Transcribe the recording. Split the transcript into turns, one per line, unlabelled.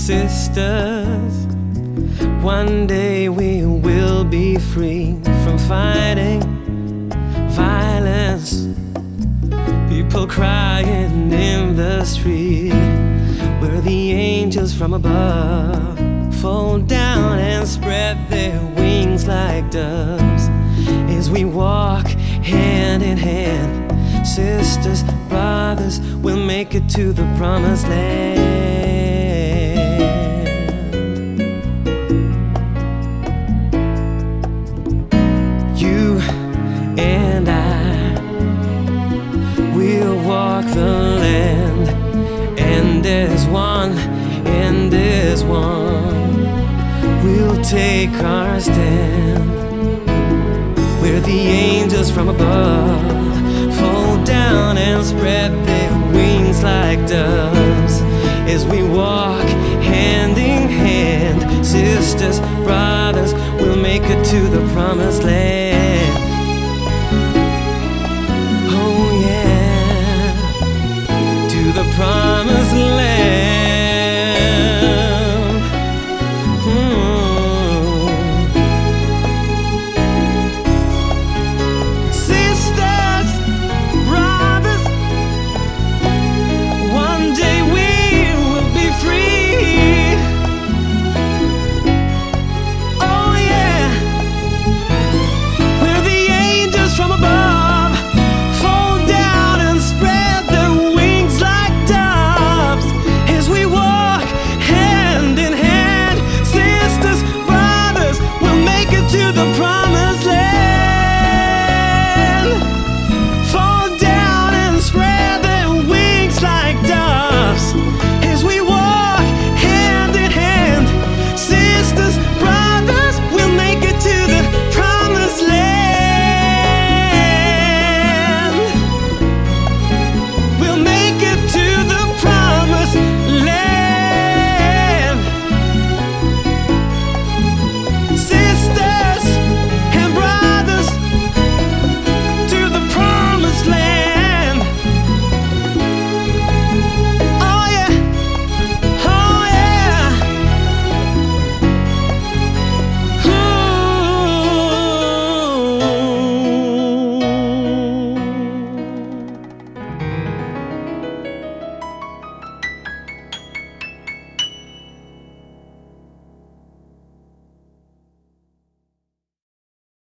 sisters. One day we will be free from fighting violence. People crying in the street. We're the angels from above, fall down and spread their wings like doves as we walk hand in hand. Sisters, brothers, we'll make it to the promised land. You and I will walk the land, and as one, and as one, we'll take our stand. We're the angels from above, fall down and spread their wings like doves as we walk hand in hand. Sisters, brothers, we'll make it to the promised land.